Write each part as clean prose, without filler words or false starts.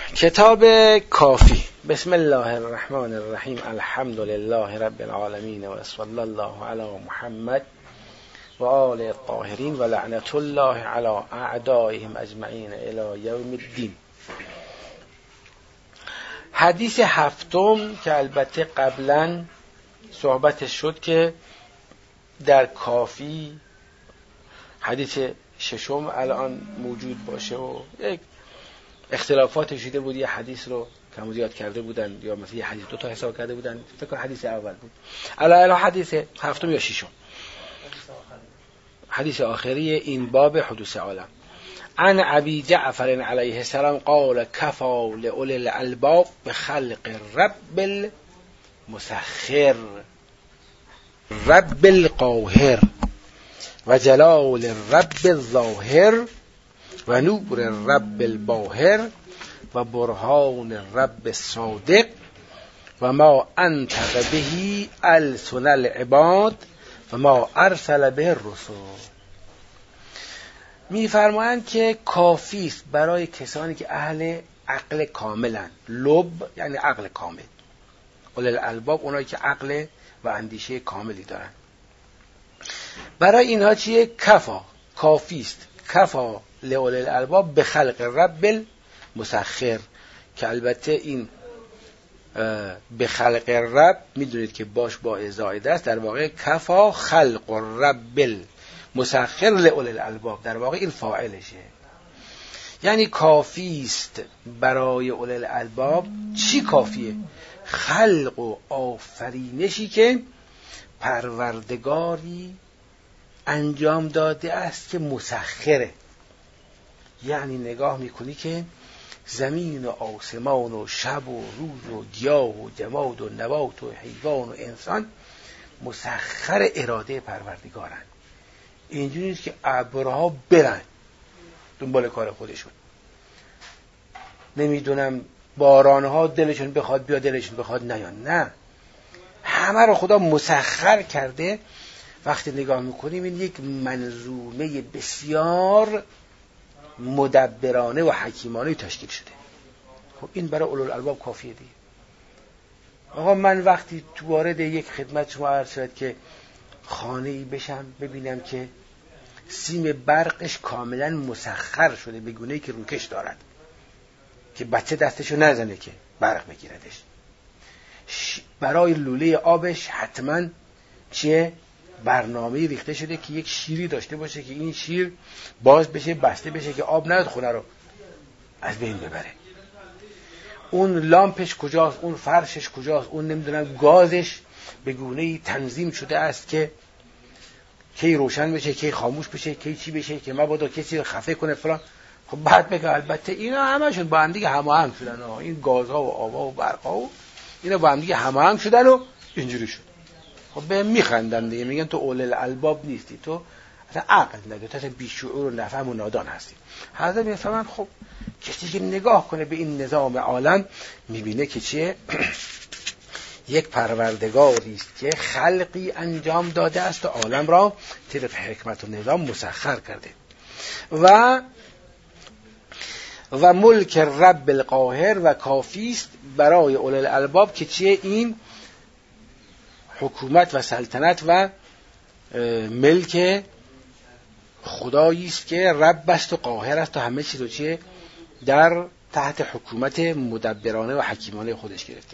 کتاب کافی. بسم الله الرحمن الرحیم. الحمد لله رب العالمین و صلی الله علی محمد و آل الطاهرین و لعنت الله علی اعدائهم اجمعین الی یوم الدین. حدیث هفتم که البته قبلا صحبتش شد که در کافی حدیث ششم الان موجود باشه و یک اختلافات شده بود، یه حدیث رو کم و زیاد کرده بودن یا مثلا یه حدیث دو تا حساب کرده بودن، فکر کنم حدیث اول بود. الان حدیث هفتم یا ششم، حدیث آخری این باب حدوث عالم. عن ابی جعفر علیه السلام قال کفى لأولی الالباب بخلق رب المسخر رب القاهر و جلال الرب الظاهر و نور الرب الباهر و برهان الرب الصادق و ما انطق به السن العباد و ما ارسل به الرسل. میفرمایند که کافی است برای کسانی که اهل عقل کاملند. لب یعنی عقل کامل. اول الالباب اونایی که عقل و اندیشه کاملی دارن. برای اینها چیه؟ کفا، کافی است. کفا لأولی الالباب به خلق رب المسخر، که البته این به خلق رب میدونید که باش با زائده است، در واقع کفا خلق رب المسخر لأولی الالباب، در واقع این فاعلشه. یعنی کافی است برای اولی الالباب. چی کافیه؟ خلق و آفرینشی که پروردگاری انجام داده است که مسخره. یعنی نگاه میکنی که زمین و آسمان و شب و روز و گیاه و جماد و نبات و حیوان و انسان مسخر اراده پروردگارن. اینجوری نیست که ابرها برن دنبال کار خودشون، نمیدونم بارانها دلشون بخواد بیا دلشون بخواد نیان، نه، همه رو خدا مسخر کرده. وقتی نگاه میکنیم این یک منظومه بسیار مدبرانه و حکیمانه تشکیل شده. خب این برای اولوالالباب کافیه دیگه. آقا من وقتی تو وارد یک خدمت شما عرض شد که خانه‌ای بشم ببینم که سیم برقش کاملا مسخر شده به گونه‌ای که روکش دارد که بچه دستشو نزنه که برق بگیردش، برای لوله آبش حتما چیه؟ برنامه‌ای ریخته شده که یک شیری داشته باشه که این شیر باز بشه بسته بشه که آب نیاد خونه رو از بین ببره. اون لامپش کجاست، اون فرشش کجاست، اون نمیدونم گازش به گونه‌ای تنظیم شده است که کی روشن بشه کی خاموش بشه کی چی بشه که مبادا کسی خفه کنه فلان. خب بعد بگه البته اینا همشون با هم دیگه هماهنگ شدن، این گازها و آبها و برقها و اینا با هم دیگه هماهنگ شدن و اینجوری شد. خب به میخندن دیگه، میگن تو اول الالباب نیستی، تو اصلا عقل نداری، تو اصلا بیشعور و نفهم و نادان هستی. حضرت میفهمن خب کسی که نگاه کنه به این نظام عالم میبینه که چیه؟ یک پروردگاری است که خلقی انجام داده است و عالم را طبق حکمت و نظام مسخر کرده. و ملک رب القاهر و کافی است برای اول الالباب که چیه؟ این حکومت و سلطنت و ملک خدایی است که رب است و قاهر است و همه چیز رو چیه؟ در تحت حکومت مدبرانه و حکیمانه خودش گرفته.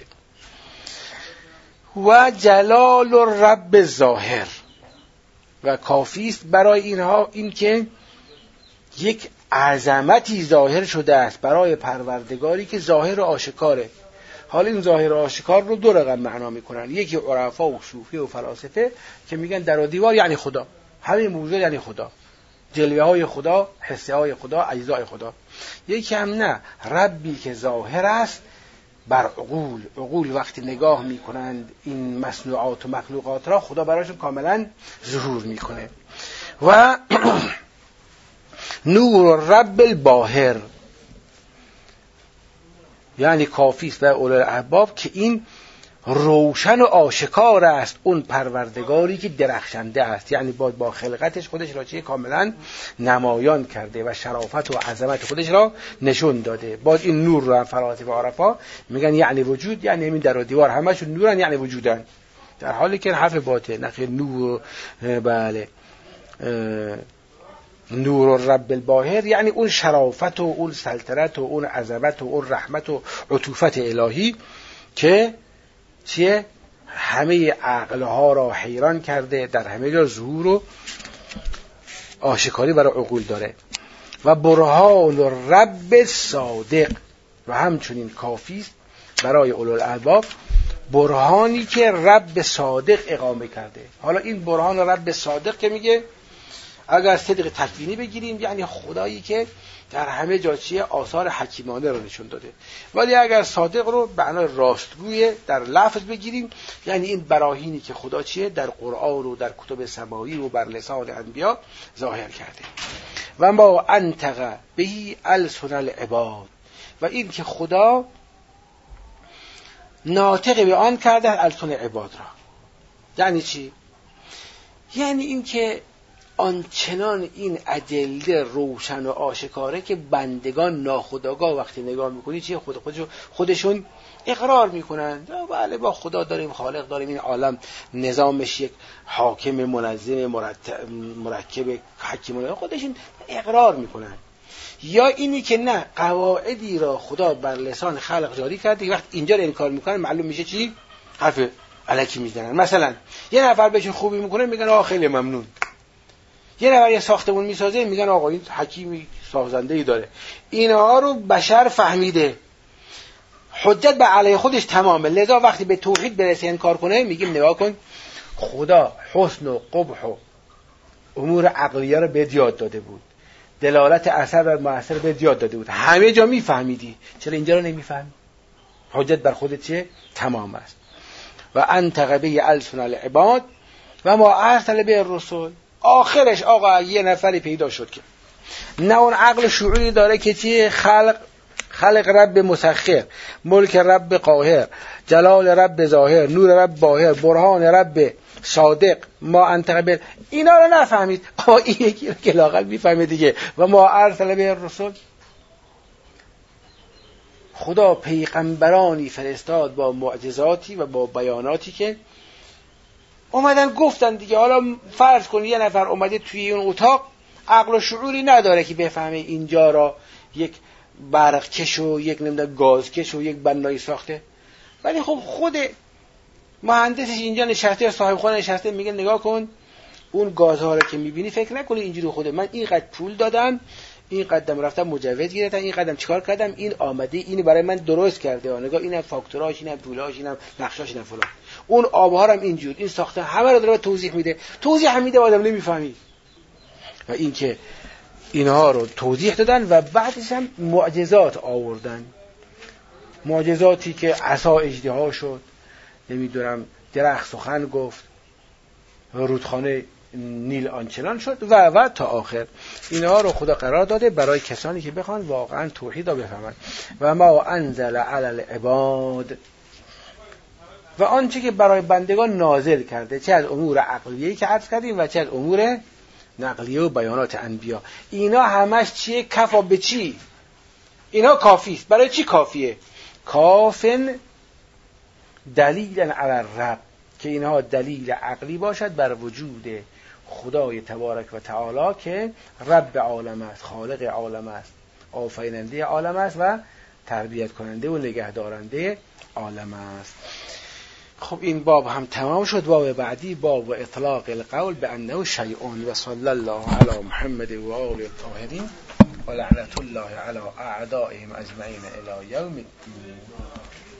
و جلال الرب ظاهر و کافی است برای اینها این که یک عظمتی ظاهر شده است برای پروردگاری که ظاهر و آشکاره. حالا این ظاهر و آشکار رو دو رقم معنا میکنن. یکی عرفا و صوفی و فلاسفه که میگن در و دیوار یعنی خدا، همین موجود یعنی خدا، جلوه های خدا، حصه های خدا، اجزای خدا. یکی هم نه، ربی که ظاهر است بر عقول وقتی نگاه میکنند این مصنوعات و مخلوقات را خدا برایشون کاملا ظهور میکنه. و نور رب الباهر، یعنی کافی است برای اولوالالباب که این روشن و آشکار است اون پروردگاری که درخشنده است، یعنی با خلقتش خودش را چه کاملا نمایان کرده و شرافت و عظمت خودش را نشون داده. باز این نور رو هم فراتب عرفا میگن یعنی وجود، یعنی این در و دیوار همشون نورن یعنی وجودن، در حالی که حرف باطل نخیر نور. بله نور رب الباهر یعنی اون شرافت و اون سلطنت و اون عظمت و اون رحمت و عطوفت الهی که چیه همه عقلها را حیران کرده، در همه جا ظهور و آشکاری برای عقول داره. و برهان رب صادق و همچنین کافی است برای اولوالالباب برهانی که رب صادق اقامه کرده. حالا این برهان رب صادق که میگه اگر صدق تکوینی بگیریم یعنی خدایی که در همه جا چیه آثار حکیمانه رو نشون داده، ولی اگر صادق رو به معنای راستگوی در لفظ بگیریم یعنی این براهینی که خدا چیه در قرآن و در کتب سماوی و بر لسان انبیا ظاهر کرده. و ما انطق بهی السن العباد و این که خدا ناطق به آن کرده السن عباد را. یعنی چی؟ یعنی این که آنچنان این ادله روشن و آشکاره که بندگان ناخودآگاه وقتی نگاه میکنی چیه خودشون اقرار میکنن بله با خدا داریم، خالق داریم، این عالم نظامش یک حاکم منظم مرکب حکیمانه، خودشون اقرار میکنن. یا اینی که نه قواعدی را خدا بر لسان خلق جاری کرده، وقت اینجا رو انکار میکنن معلوم میشه چی؟ حرف الکی میزنن. مثلا یه نفر بهشون خوبی میکنه میگن آقا خیلی ممنون، یه نفر یه ساختمون میسازه میگن آقا این حکیمی سازنده‌ای داره. اینها رو بشر فهمیده، حجت به علیه خودش تمامه، لذا وقتی به توحید برسه انکار کنه میگیم نگاه کن خدا حسن و قبح و امور عقلیه رو بهت یاد داده بود، دلالت اثر و مؤثر بهت یاد داده بود، همه جا میفهمیدی، چرا اینجا رو نمیفهمی؟ حجت بر خودت چیه؟ تمام است. و انطق به السن العباد و ما ارسل به الرسل. آخرش آقا یه نفری پیدا شد که نه اون عقل شعوری داره که چیه؟ خلق رب مسخر، ملک رب قاهر، جلال رب ظاهر، نور رب باهر، برهان رب صادق، ما انتقبل، اینا رو نفهمید. این یکی رو که لااقل میفهمه دیگه. و ما ارسل به الرسل، خدا پیغمبرانی فرستاد با معجزاتی و با بیاناتی که اومدن گفتن دیگه. حالا فرض کن یه نفر اومده توی اون اتاق عقل و شعوری نداره که بفهمه اینجا را یک برق کش و یک نمیدونم گاز کش و یک بنایی ساخته، ولی خب خود مهندسش اینجا نشسته یا صاحب خانه نشسته میگه نگاه کن اون گازها رو که میبینی فکر نکنی اینجوری خوده، من اینقدر پول دادم، این قدم رفتم مجوز گرفتم، این قدم چیکار کردم، این آمده اینو برای من درست کرده، نگاه اینم فاکتوراش، اینم پولاش، اینم نقشاش، اینم فلان، اون آبها هم اینجور، این ساخته، همه رو داره توضیح میده. توضیح هم میده آدم نمیفهمی. و این که اینها رو توضیح دادن و بعدش هم معجزات آوردن، معجزاتی که عصا اژدها شد، نمیدونم درخت سخن گفت، رودخانه نیل آنچنان شد و تا آخر. اینها رو خدا قرار داده برای کسانی که بخوان واقعا توحید را بفهمند. و ما انزل علی العباد، و آنچه که برای بندگان نازل کرده، چه از امور عقلیه‌ای که عرض کردیم و چه از امور نقلیه و بیانات انبیا، اینا همش چیه؟ کفا به چی؟ اینا کافی است. برای چی کافیه؟ کافن دلیلا علی الرب، که اینها دلیل عقلی باشد بر وجود خدای تبارک و تعالی که رب عالم است، خالق عالم است، آفریننده عالم است و تربیت کننده و نگهدارنده عالم است. خب این باب هم تمام شد. باب بعدی باب و اطلاق القول بانه شیء. و صلی الله علی محمد و آله الطاهرین و لعنت الله علی اعدائهم اجمعین الی یوم الدین.